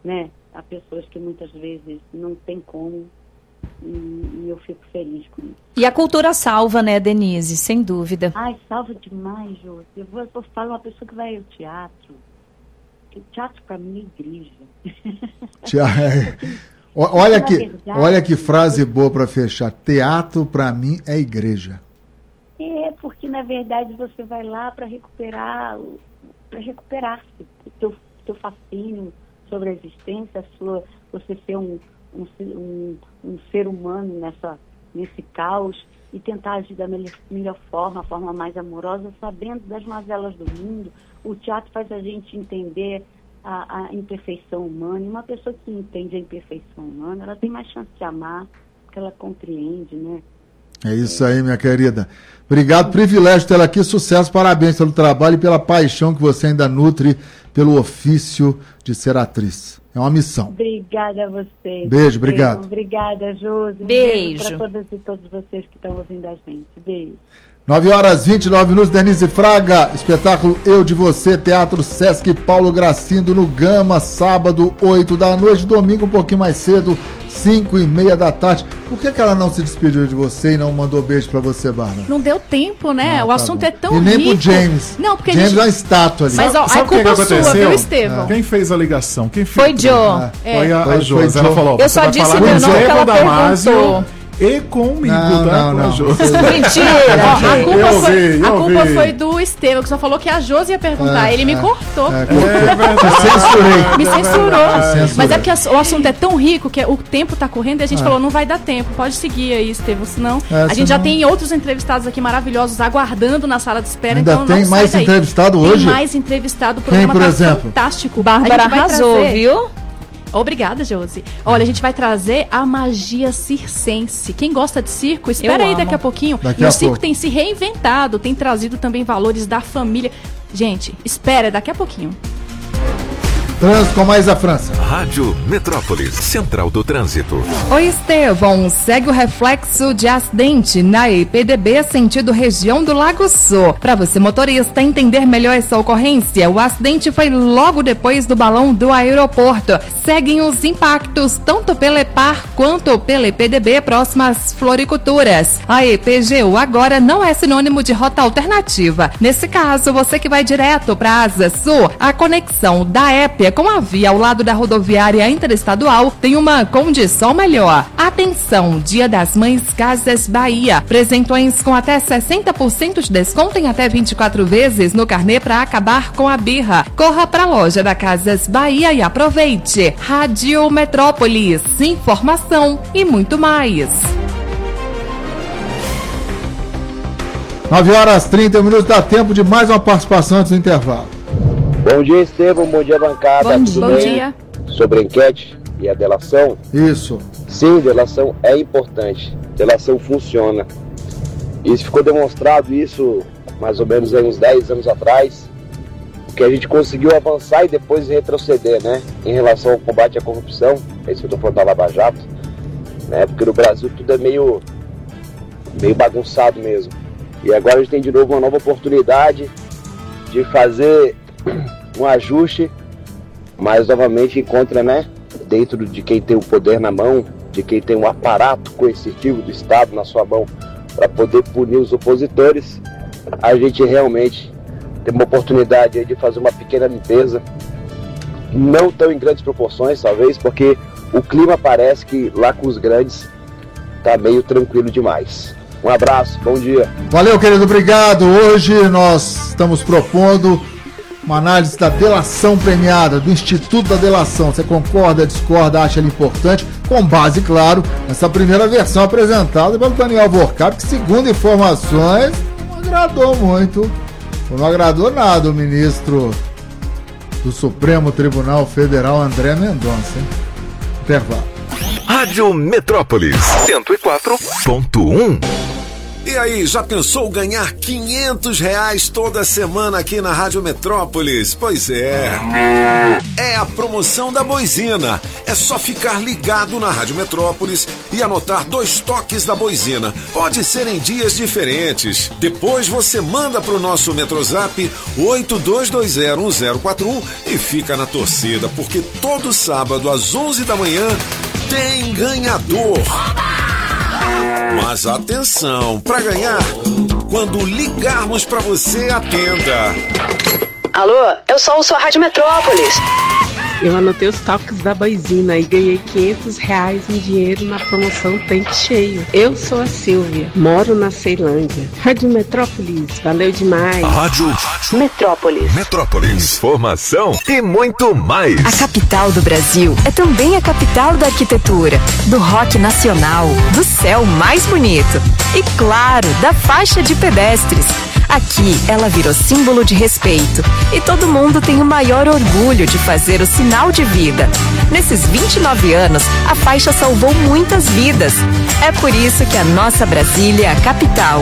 né? Há pessoas que muitas vezes não tem como, e eu fico feliz com isso. E a cultura salva, né, Denise? Sem dúvida. Ai, salva demais, Jô. Eu falo uma pessoa que vai ao teatro. O teatro para mim é igreja. Olha que frase boa para fechar. Teatro para mim é igreja. É, porque na verdade você vai lá para recuperar-se, o teu fascínio sobre a existência, você ser um ser humano nesse caos e tentar agir da melhor forma, a forma mais amorosa, sabendo das mazelas do mundo. O teatro faz a gente entender a imperfeição humana, e uma pessoa que entende a imperfeição humana, ela tem mais chance de amar, porque ela compreende, né? É isso aí, minha querida. Obrigado, privilégio tê-la aqui, sucesso, parabéns pelo trabalho e pela paixão que você ainda nutre pelo ofício de ser atriz. É uma missão. Obrigada a vocês. Beijo, obrigado. Obrigada, Josi. Beijo. Para todas e todos vocês que estão ouvindo a gente. Beijo. 9h29, Denise Fraga, espetáculo Eu de Você, Teatro Sesc Paulo Gracindo, no Gama, sábado, 8 da noite, domingo um pouquinho mais cedo, 5h30 da tarde. Por que ela não se despediu de você e não mandou beijo pra você, Bárbara? Não deu tempo, né? O assunto é tão rico. E nem pro James. Não, porque James é uma estátua ali. Mas ó, a culpa é sua, viu, Estevão? Quem fez a ligação? Quem foi Joe. Foi a Josi. Ela falou, eu só disse o meu nome que ela perguntou. E comigo, não. Mentira. A culpa foi do Estevão, que só falou que a Josi ia perguntar. Ele me cortou. Me censurou. Mas é porque o assunto é tão rico que o tempo tá correndo e a gente falou, não vai dar tempo. Pode seguir aí, Estevão, senão a gente já tem outros entrevistados aqui maravilhosos aguardando na sala de espera. Ainda então tem mais entrevistado hoje? Tem mais entrevistado. O programa por exemplo? Fantástico. Bárbara arrasou, viu? Obrigada, Josi. Olha, a gente vai trazer a magia circense. Quem gosta de circo, espera aí daqui a pouquinho. O circo tem se reinventado, tem trazido também valores da família. Gente, espera, daqui a pouquinho. Trânsito com mais a França. Rádio Metrópolis, Central do Trânsito. Oi, Estevão. Segue o reflexo de acidente na EPDB, sentido região do Lago Sul. Para você, motorista, entender melhor essa ocorrência, o acidente foi logo depois do balão do aeroporto. Seguem os impactos, tanto pela EPAR quanto pela EPDB, próximas floriculturas. A EPGU agora não é sinônimo de rota alternativa. Nesse caso, você que vai direto para a Asa Sul, a conexão da Épia com a via ao lado da rodoviária interestadual tem uma condição melhor. Atenção, Dia das Mães Casas Bahia. Presentões com até 60% de desconto em até 24 vezes no carnê para acabar com a birra. Corra para a loja da Casas Bahia e aproveite. Rádio Metrópolis, informação e muito mais. 9h30, dá tempo de mais uma participação antes do intervalo. Bom dia, Estevão. Bom dia, bancada. Bom dia. Sobre a enquete e a delação. Isso. Sim, delação é importante. Delação funciona. Isso ficou demonstrado, mais ou menos uns 10 anos atrás, que a gente conseguiu avançar e depois retroceder, né? Em relação ao combate à corrupção. É isso que eu estou falando da Lava Jato. Né? Porque no Brasil tudo é meio bagunçado mesmo. E agora a gente tem de novo uma nova oportunidade de fazer um ajuste, mas novamente encontra, né, dentro de quem tem o poder na mão, de quem tem um aparato coercitivo do Estado na sua mão para poder punir os opositores, a gente realmente tem uma oportunidade aí de fazer uma pequena limpeza, não tão em grandes proporções talvez, porque o clima parece que lá com os grandes tá meio tranquilo demais. Um abraço, bom dia. Valeu, querido, obrigado. Hoje nós estamos propondo uma análise da delação premiada, do Instituto da Delação. Você concorda, discorda, acha ele importante? Com base, claro, nessa primeira versão apresentada pelo Daniel Vorcap, que, segundo informações, não agradou muito. Não agradou nada o ministro do Supremo Tribunal Federal, André Mendonça. Intervalo. Rádio Metrópolis 104.1. E aí, já pensou ganhar R$500 toda semana aqui na Rádio Metrópolis? Pois é. É a promoção da Boizina. É só ficar ligado na Rádio Metrópolis e anotar 2 toques da Boizina. Pode ser em dias diferentes. Depois você manda pro nosso Metrozap 82201041 e fica na torcida, porque todo sábado às 11 da manhã tem ganhador. Mas atenção, para ganhar, quando ligarmos para você, atenda. Alô, eu sou a Rádio Metrópolis. Eu anotei os toques da Boizina e ganhei R$500 em dinheiro na promoção Tanque Cheio. Eu sou a Silvia, moro na Ceilândia. Rádio Metrópolis, valeu demais. Rádio Metrópolis. Metrópolis, informação e muito mais. A capital do Brasil é também a capital da arquitetura, do rock nacional, do céu mais bonito e, claro, da faixa de pedestres. Aqui, ela virou símbolo de respeito e todo mundo tem o maior orgulho de fazer o sinal de vida. Nesses 29 anos, a faixa salvou muitas vidas. É por isso que a nossa Brasília é a capital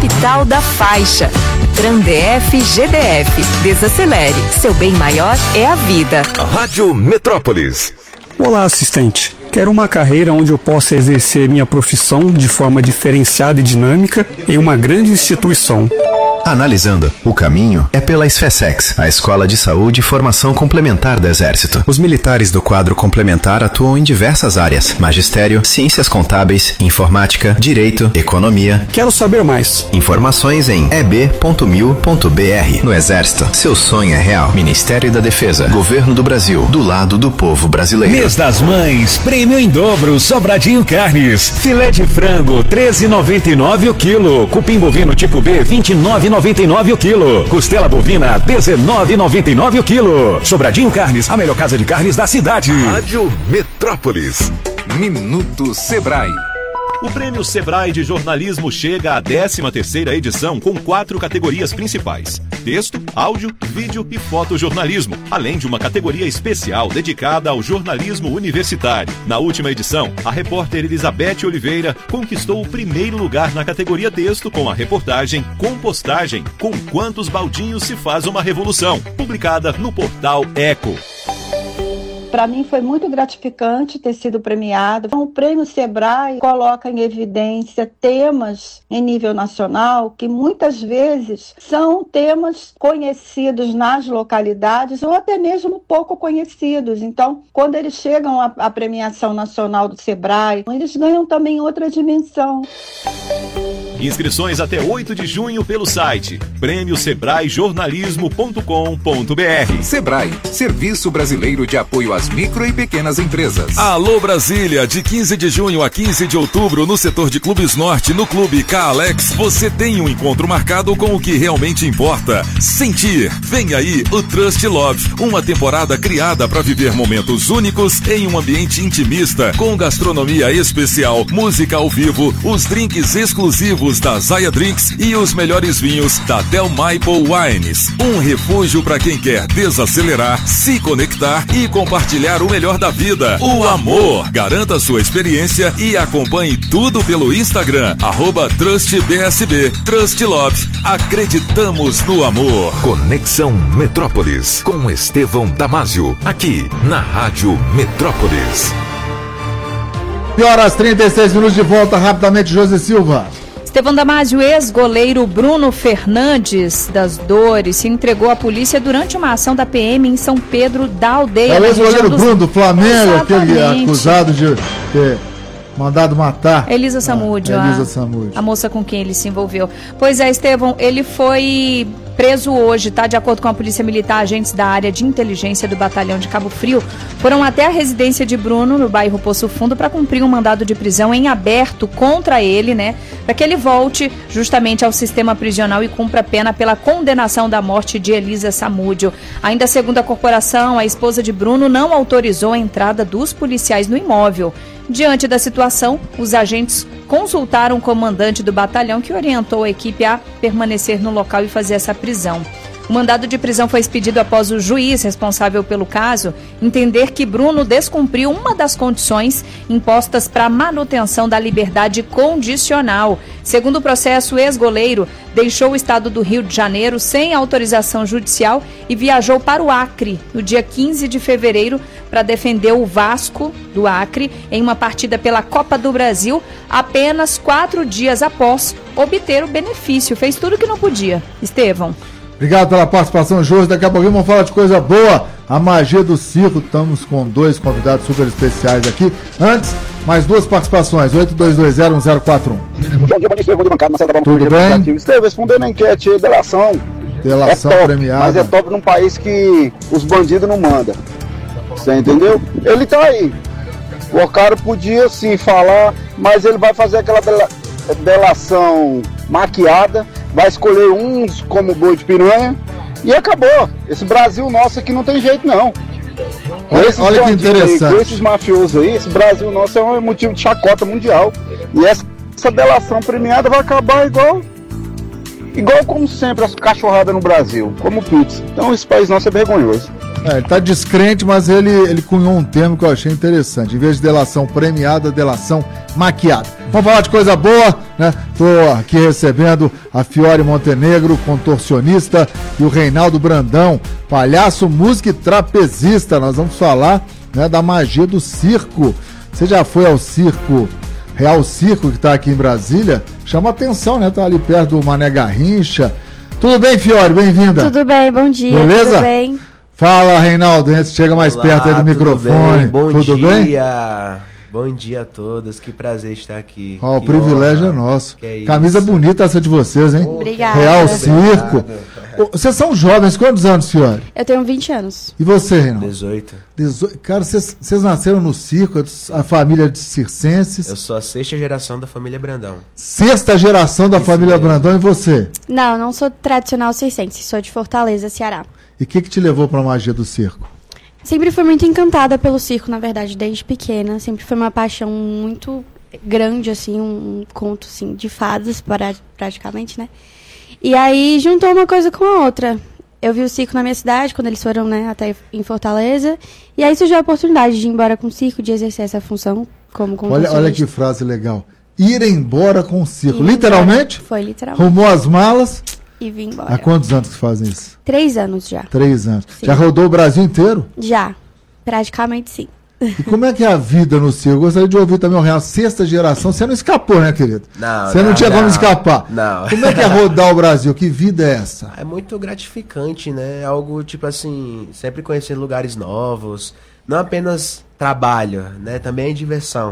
da faixa. Trandef GDF, desacelere, seu bem maior é a vida. Rádio Metrópolis. Olá, assistente. Quero uma carreira onde eu possa exercer minha profissão de forma diferenciada e dinâmica em uma grande instituição. Analisando, o caminho é pela SFSEX, a Escola de Saúde e Formação Complementar do Exército. Os militares do quadro complementar atuam em diversas áreas: magistério, ciências contábeis, informática, direito, economia. Quero saber mais. Informações em eb.mil.br. No Exército, seu sonho é real. Ministério da Defesa, Governo do Brasil, do lado do povo brasileiro. Mês das Mães, prêmio em dobro, Sobradinho Carnes. Filé de frango, R$13,99 o quilo. Cupim bovino tipo B, R$29,99 o quilo. Costela bovina, R$19,99 o quilo. Sobradinho Carnes, a melhor casa de carnes da cidade. Rádio Metrópolis. Minuto Sebrae. O Prêmio Sebrae de Jornalismo chega à 13ª edição com 4 categorias principais: texto, áudio, vídeo e fotojornalismo, além de uma categoria especial dedicada ao jornalismo universitário. Na última edição, a repórter Elizabeth Oliveira conquistou o primeiro lugar na categoria texto com a reportagem Compostagem, com quantos baldinhos se faz uma revolução, publicada no portal Eco. Para mim foi muito gratificante ter sido premiado. O Prêmio Sebrae coloca em evidência temas em nível nacional que muitas vezes são temas conhecidos nas localidades ou até mesmo pouco conhecidos. Então, quando eles chegam à premiação nacional do Sebrae, eles ganham também outra dimensão. Inscrições até 8 de junho pelo site prêmiosebraejornalismo.com.br. Sebrae, Serviço Brasileiro de Apoio às Micro e Pequenas Empresas. Alô Brasília, de 15 de junho a 15 de outubro, no setor de Clubes Norte, no Clube K-Alex, você tem um encontro marcado com o que realmente importa: sentir. Vem aí o Trust Love, uma temporada criada para viver momentos únicos em um ambiente intimista, com gastronomia especial, música ao vivo, os drinks exclusivos da Zaya Drinks e os melhores vinhos da Del Maple Wines. Um refúgio para quem quer desacelerar, se conectar e compartilhar o melhor da vida, o amor. Garanta sua experiência e acompanhe tudo pelo Instagram, @TrustBSB. Trust Love. Acreditamos no amor. Conexão Metrópolis, com Estevão Damásio, aqui na Rádio Metrópolis. 11h36 de volta rapidamente, José Silva. Estevão Damásio, ex-goleiro Bruno Fernandes das Dores, se entregou à polícia durante uma ação da PM em São Pedro da Aldeia. É o ex-goleiro Bruno do Flamengo, aquele acusado de ter mandado matar. Elisa Samúdio, a moça com quem ele se envolveu. Pois é, Estevão, ele foi preso hoje, tá? De acordo com a Polícia Militar, agentes da área de inteligência do Batalhão de Cabo Frio foram até a residência de Bruno, no bairro Poço Fundo, para cumprir um mandado de prisão em aberto contra ele, né? Para que ele volte justamente ao sistema prisional e cumpra a pena pela condenação da morte de Elisa Samúdio. Ainda segundo a corporação, a esposa de Bruno não autorizou a entrada dos policiais no imóvel. Diante da situação, os agentes consultaram o comandante do batalhão, que orientou a equipe a permanecer no local e fazer essa prisão. O mandado de prisão foi expedido após o juiz responsável pelo caso entender que Bruno descumpriu uma das condições impostas para a manutenção da liberdade condicional. Segundo o processo, o ex-goleiro deixou o estado do Rio de Janeiro sem autorização judicial e viajou para o Acre no dia 15 de fevereiro para defender o Vasco do Acre em uma partida pela Copa do Brasil, apenas 4 dias após obter o benefício. Fez tudo o que não podia. Estevão. Obrigado pela participação, Jorge. Daqui a pouquinho vamos falar de coisa boa. A magia do circo. Estamos com 2 convidados super especiais aqui. Antes, mais 2 participações. 82201041. Bom dia, Estevão de bancada. Tudo bem? Estevão, respondendo a enquete, delação. Delação top, premiada. Mas é top num país que os bandidos não mandam. Você entendeu? Ele tá aí. O cara podia sim falar, mas ele vai fazer aquela delação maquiada, vai escolher uns como boi de piranha e acabou. Esse Brasil nosso aqui não tem jeito não. Olha que interessante. Com esses mafiosos aí, esse Brasil nosso é um motivo de chacota mundial. E essa delação premiada vai acabar igual como sempre as cachorradas no Brasil, como pizza. Então esse país nosso é vergonhoso. Ele tá descrente, mas ele cunhou um termo que eu achei interessante. Em vez de delação premiada, delação maquiada. Vamos falar de coisa boa, né? Tô aqui recebendo a Fiore Montenegro, contorcionista, e o Reinaldo Brandão, palhaço, músico e trapezista. Nós vamos falar, né, da magia do circo. Você já foi ao circo, Real Circo, que tá aqui em Brasília? Chama atenção, né? Tá ali perto do Mané Garrincha. Tudo bem, Fiore? Bem-vinda. Tudo bem, bom dia. Beleza? Tudo bem. Fala, Reinaldo, antes chega mais perto aí do microfone. Bem? Tudo bem? Bom dia a todos, que prazer estar aqui. O privilégio é nosso. É Camisa bonita essa de vocês, hein? Obrigada. Real Circo. Vocês são jovens, quantos anos, Fiore? Eu tenho 20 anos. E você, Reinaldo? 18. Cara, vocês nasceram no circo, a família de circenses? Eu sou a 6ª geração da família Brandão. 6ª geração da família Brandão, e você? Não sou tradicional circense, sou de Fortaleza, Ceará. E o que te levou para a magia do circo? Sempre fui muito encantada pelo circo, na verdade, desde pequena. Sempre foi uma paixão muito grande, assim, um conto, assim, de fadas, praticamente, né? E aí juntou uma coisa com a outra. Eu vi o circo na minha cidade, quando eles foram, né, até em Fortaleza. E aí surgiu a oportunidade de ir embora com o circo, de exercer essa função como contorcionista. Olha que frase legal. Ir embora com o circo. Literalmente? Foi, literalmente. Arrumou as malas e vim embora. Há quantos anos que fazem isso? 3 anos já. 3 anos. Sim. Já rodou o Brasil inteiro? Já, praticamente sim. E como é que é a vida no circo? Eu gostaria de ouvir também o Real, 6ª geração. Você não escapou, né, querido? Você não tinha como escapar. Não. Como é que é rodar o Brasil? Que vida é essa? É muito gratificante, né? Algo tipo assim, sempre conhecendo lugares novos. Não apenas trabalho, né? Também é diversão.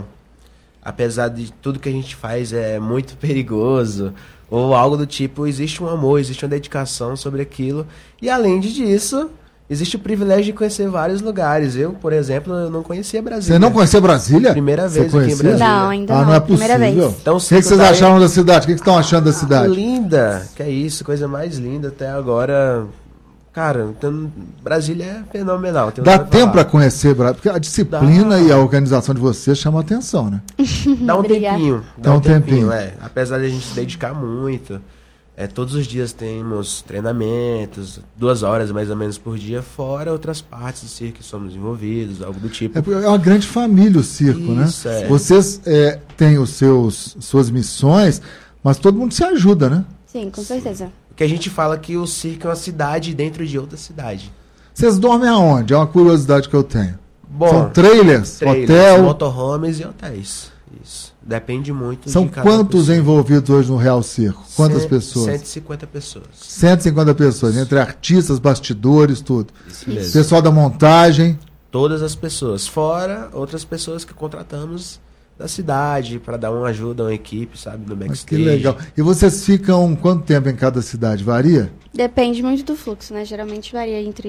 Apesar de tudo que a gente faz é muito perigoso, ou algo do tipo, existe um amor, existe uma dedicação sobre aquilo. E além disso, existe o privilégio de conhecer vários lugares. Eu, por exemplo, eu não conhecia Brasília. Você não conhecia Brasília? Primeira vez aqui em Brasília. Não, ainda não. Não é possível. Primeira vez. Então, o que vocês acharam da cidade? O que vocês estão achando da cidade? Linda. Que é isso, coisa mais linda até agora. Cara, então, Brasília é fenomenal. Dá tempo para conhecer Brasília? Porque a disciplina e a organização de vocês chama atenção, né? Dá um tempinho. Dá um tempinho. Apesar de a gente se dedicar muito. Todos os dias temos treinamentos, 2 horas mais ou menos por dia, fora outras partes do circo que somos envolvidos, algo do tipo. É uma grande família o circo, isso, né? Vocês têm suas missões, mas todo mundo se ajuda, né? Sim, com certeza. Que a gente fala que o circo é uma cidade dentro de outra cidade. Vocês dormem aonde? É uma curiosidade que eu tenho. Bom, são trailers, hotel... motorhomes e hotéis. Isso. Depende muito São de cada quantos pessoa. envolvidos hoje no Real Circo? Quantas pessoas? 150 pessoas. 150 pessoas, entre artistas, bastidores, tudo. Isso mesmo. Pessoal da montagem. Todas as pessoas. Fora outras pessoas que contratamos da cidade para dar uma ajuda a uma equipe, sabe, no backstage. Mas que legal. E vocês ficam quanto tempo em cada cidade? Varia? Depende muito do fluxo, né? Geralmente varia entre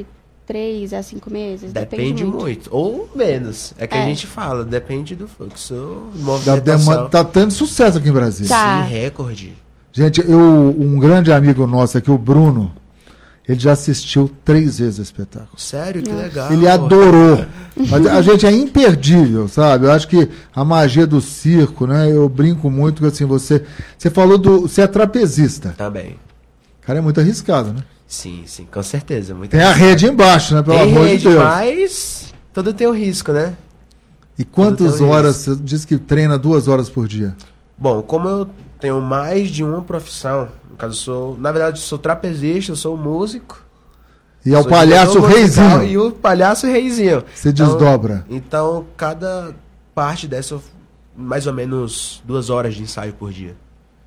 3 a 5 meses. Depende muito. Ou menos. É que a gente fala, depende do fluxo. Tá tendo sucesso aqui em Brasília. Tá. Sim, recorde. Gente, um grande amigo nosso aqui, o Bruno, ele já assistiu 3 vezes o espetáculo. Sério? Que legal. Ele adorou. Mas a gente é imperdível, sabe? Eu acho que a magia do circo, né? Eu brinco muito que assim, você falou você é trapezista. Também. Cara, é muito arriscado, né? Sim, com certeza. Tem a rede embaixo, né? Pelo amor de Deus. Mas tudo tem um risco, né? E quantas horas, você diz que treina 2 horas por dia? Bom, como eu tenho mais de uma profissão, no caso na verdade sou trapezista, eu sou músico. E é o palhaço reizinho. E o palhaço reizinho. Você desdobra. Então, cada parte dessa, mais ou menos 2 horas de ensaio por dia.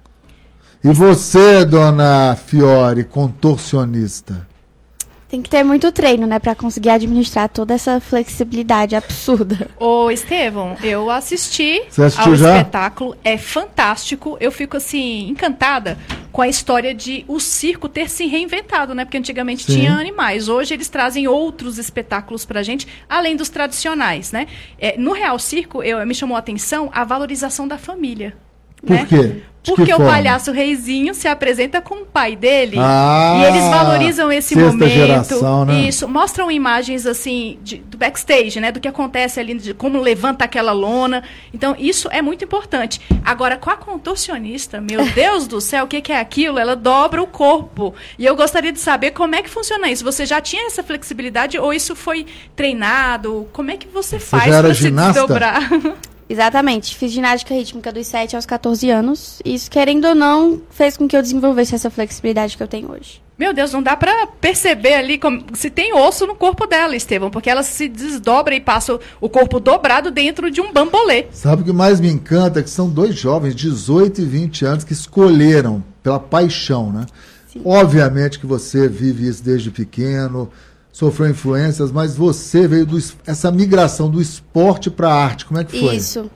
E você, dona Fiore, contorcionista? Tem que ter muito treino, né, pra conseguir administrar toda essa flexibilidade absurda. Ô, Estevão, eu assisti ao espetáculo, é fantástico. Eu fico, assim, encantada com a história de o circo ter se reinventado, né? Porque antigamente tinha animais. Hoje eles trazem outros espetáculos pra gente, além dos tradicionais, né? No Real Circo, me chamou a atenção a valorização da família. Por quê? Porque o palhaço reizinho se apresenta com o pai dele e eles valorizam esse momento. Geração, né? Isso, mostram imagens assim do backstage, né, do que acontece ali, de como levanta aquela lona. Então isso é muito importante. Agora com a contorcionista, meu Deus do céu, o que é aquilo? Ela dobra o corpo. E eu gostaria de saber como é que funciona isso. Você já tinha essa flexibilidade ou isso foi treinado? Como é que você faz para se desdobrar? Exatamente. Fiz ginástica rítmica dos 7 aos 14 anos. E isso, querendo ou não, fez com que eu desenvolvesse essa flexibilidade que eu tenho hoje. Meu Deus, não dá pra perceber ali se tem osso no corpo dela, Estevão, porque ela se desdobra e passa o corpo dobrado dentro de um bambolê. Sabe o que mais me encanta? Que são 2 jovens, 18 e 20 anos, que escolheram pela paixão, né? Sim. Obviamente que você vive isso desde pequeno, sofreu influências, mas você veio essa migração do esporte para a arte. Como é que foi? Isso.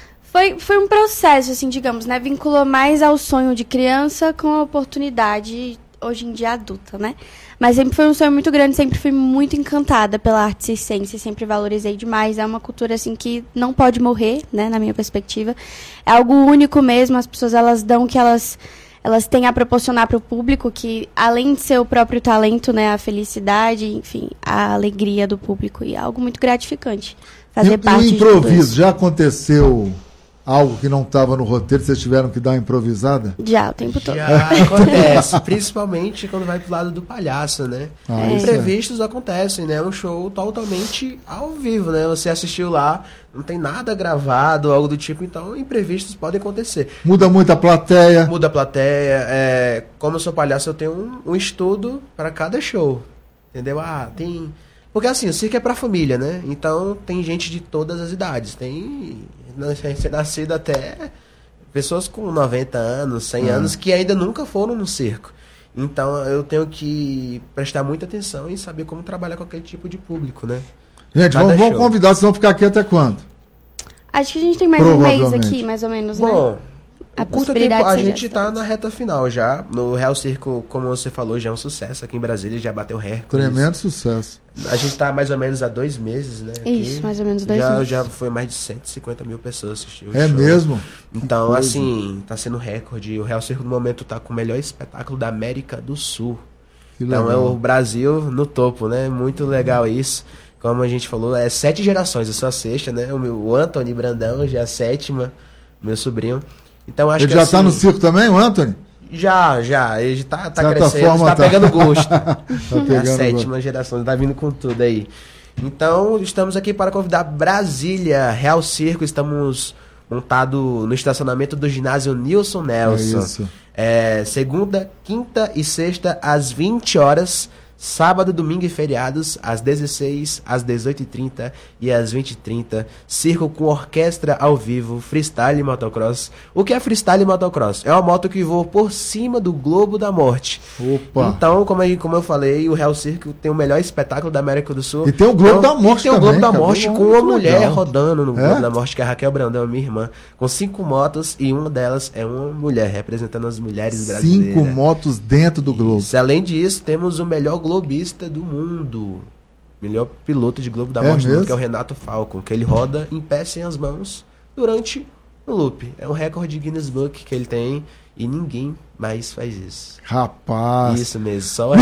Foi um processo, assim, digamos, né? Vinculou mais ao sonho de criança com a oportunidade, hoje em dia, adulta, né? Mas sempre foi um sonho muito grande, sempre fui muito encantada pela arte circense, sempre valorizei demais. É uma cultura, assim, que não pode morrer, né? Na minha perspectiva. É algo único mesmo, as pessoas, elas dão o que elas têm a proporcionar para o público, que além de ser o próprio talento, né, a felicidade, enfim, a alegria do público, e é algo muito gratificante fazer parte de improviso, já aconteceu algo que não estava no roteiro, vocês tiveram que dar uma improvisada? Já, o tempo todo. Já acontece, principalmente quando vai pro lado do palhaço, né? Imprevistos acontecem, né? É um show totalmente ao vivo, né? Você assistiu lá, não tem nada gravado, algo do tipo, então imprevistos podem acontecer. Muda muito a plateia. Muda a plateia. Como eu sou palhaço, eu tenho um estudo para cada show, entendeu? Tem... Porque assim, o circo é pra família, né? Então tem gente de todas as idades, tem... ser nascido até pessoas com 90 anos, 100 anos, que ainda nunca foram no circo. Então eu tenho que prestar muita atenção e saber como trabalhar com aquele tipo de público, né? Gente, vamos convidar, vocês vão ficar aqui até quando? Acho que a gente tem mais um mês aqui, mais ou menos, né? Bom, a curto tempo, a gente tá na reta final já. No Real Circo, como você falou, já é um sucesso. Aqui em Brasília já bateu recorde. Tremendo sucesso. A gente tá mais ou menos há 2 meses, né? Isso, mais ou menos 2 meses. Já foi mais de 150 mil pessoas assistir o show. Mesmo? Então, assim, tá sendo recorde. O Real Circo, no momento, tá com o melhor espetáculo da América do Sul. Então, é o Brasil no topo, né? Muito legal isso. Como a gente falou, 7 gerações. Eu sou a 6ª, né? O Anthony Brandão já é a 7ª, meu sobrinho. Então, acho ele já tá no circo também, o Anthony? Já. Ele tá crescendo, tá pegando gosto. Tá pegando a 7ª geração, tá vindo com tudo aí. Então, estamos aqui para convidar Brasília, Real Circo. Estamos montados no estacionamento do ginásio Nilson Nelson. Isso. Segunda, quinta e sexta, às 20 horas. Sábado, domingo e feriados, às 16, às 18h30 e às 20h30. Circo com orquestra ao vivo, freestyle motocross. O que é freestyle motocross? É uma moto que voa por cima do Globo da Morte. Opa! Então, como eu falei, o Real Circo tem o melhor espetáculo da América do Sul. E tem o Globo da Morte também. Tem o Globo da Morte com uma mulher legal. rodando no Globo da Morte, que é a Raquel Brandão, minha irmã, com 5 motos, e uma delas é uma mulher, representando as mulheres brasileiras. 5 motos dentro do Globo. Isso. Além disso, temos o melhor globista do mundo, melhor piloto de Globo da Morte do mundo, que é o Renato Falcon, que ele roda em pé sem as mãos durante o loop. É um recorde Guinness Book que ele tem e ninguém mais faz isso. Rapaz. Isso mesmo. Só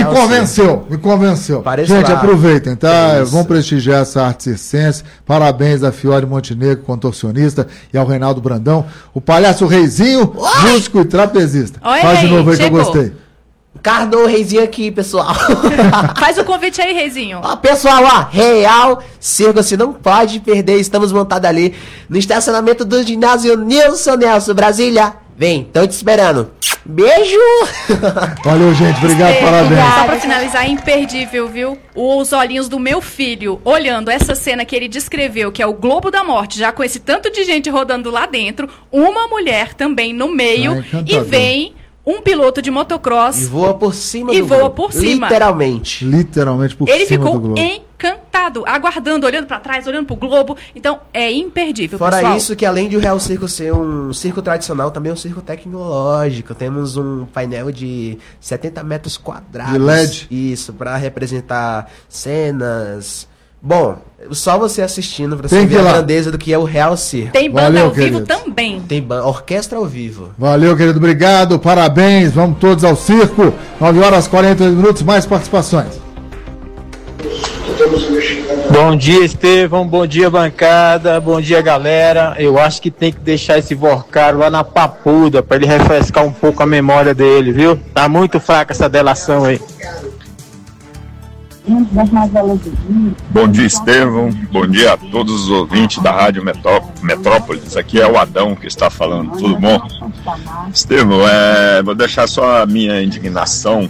me convenceu. Gente, aproveitem, tá? Vamos prestigiar essa arte circense. Parabéns a Fiore Montenegro, contorcionista, e ao Reinaldo Brandão, o palhaço reizinho, músico e trapezista. Oi, faz de novo aí que eu gostei. Encarnou o Reizinho aqui, pessoal. Faz o convite aí, Reizinho. Ó, pessoal, ó, Real Circo, você não pode perder. Estamos montados ali no estacionamento do ginásio Nilson Nelson, Brasília. Vem, tô te esperando. Beijo! Valeu, gente. Obrigado, parabéns. Só pra finalizar, é imperdível, viu? Os olhinhos do meu filho olhando essa cena que ele descreveu, que é o Globo da Morte, já com esse tanto de gente rodando lá dentro, uma mulher também no meio, e vem um piloto de motocross. E voa por cima do globo. E voa por cima. Literalmente. Literalmente por ele cima do globo. Ele ficou encantado, aguardando, olhando pra trás, olhando pro globo. Então, é imperdível, Fora pessoal. isso, que além de o Real Circo ser um circo tradicional, também é um circo tecnológico. Temos um painel de 70 metros quadrados. De LED. Isso, pra representar cenas. Bom, só você assistindo pra você ver a grandeza do que é o Real Circo. Tem banda ao vivo também. Tem orquestra ao vivo. Valeu, querido. Obrigado. Parabéns. Vamos todos ao circo. 9h48, mais participações. Bom dia, Estevão. Bom dia, bancada. Bom dia, galera. Eu acho que tem que deixar esse Vorcaro lá na Papuda pra ele refrescar um pouco a memória dele, viu? Tá muito fraca essa delação aí. Bom dia, Estevão. Bom dia a todos os ouvintes da Rádio Metrópolis. Aqui é o Adão que está falando. Tudo bom? Estevão, vou deixar só a minha indignação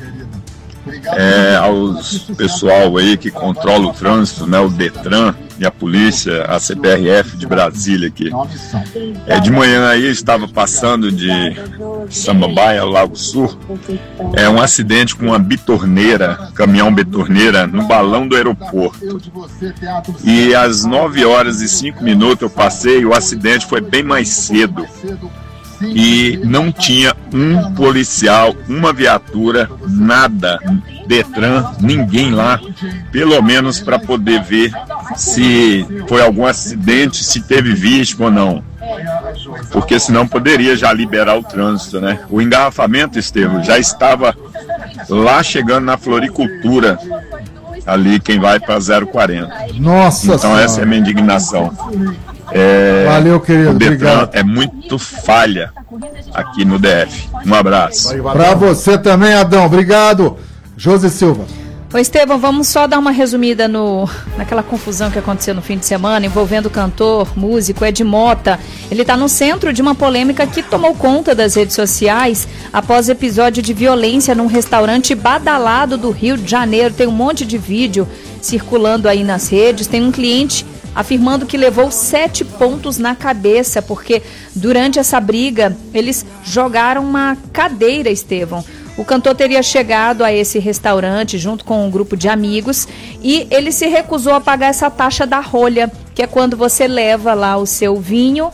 aos pessoal aí que controla o trânsito, né? O Detran e a polícia, a CPRF de Brasília aqui. De manhã aí estava passando de Samambaia, Lago Sul, um acidente com uma bitorneira, caminhão bitorneira, no balão do aeroporto. E às 9h05 eu passei, e o acidente foi bem mais cedo. E não tinha um policial, uma viatura, nada, Detran, ninguém lá, pelo menos para poder ver se foi algum acidente, se teve vítima ou não. Porque senão poderia já liberar o trânsito, né? O engarrafamento, Estevão, já estava lá chegando na floricultura, ali quem vai para 040. Nossa Então senhora. Essa é a minha indignação. Valeu, querido. O Detran obrigado. é muito falha aqui no DF. Um abraço. Pra você também, Adão. Obrigado. José Silva. Ô Estevão, vamos só dar uma resumida naquela confusão que aconteceu no fim de semana envolvendo o cantor, músico Ed Mota. Ele está no centro de uma polêmica que tomou conta das redes sociais após episódio de violência num restaurante badalado do Rio de Janeiro. Tem um monte de vídeo circulando aí nas redes. Tem um cliente afirmando que levou 7 pontos na cabeça, porque durante essa briga eles jogaram uma cadeira, Estevão. O cantor teria chegado a esse restaurante junto com um grupo de amigos e ele se recusou a pagar essa taxa da rolha, que é quando você leva lá o seu vinho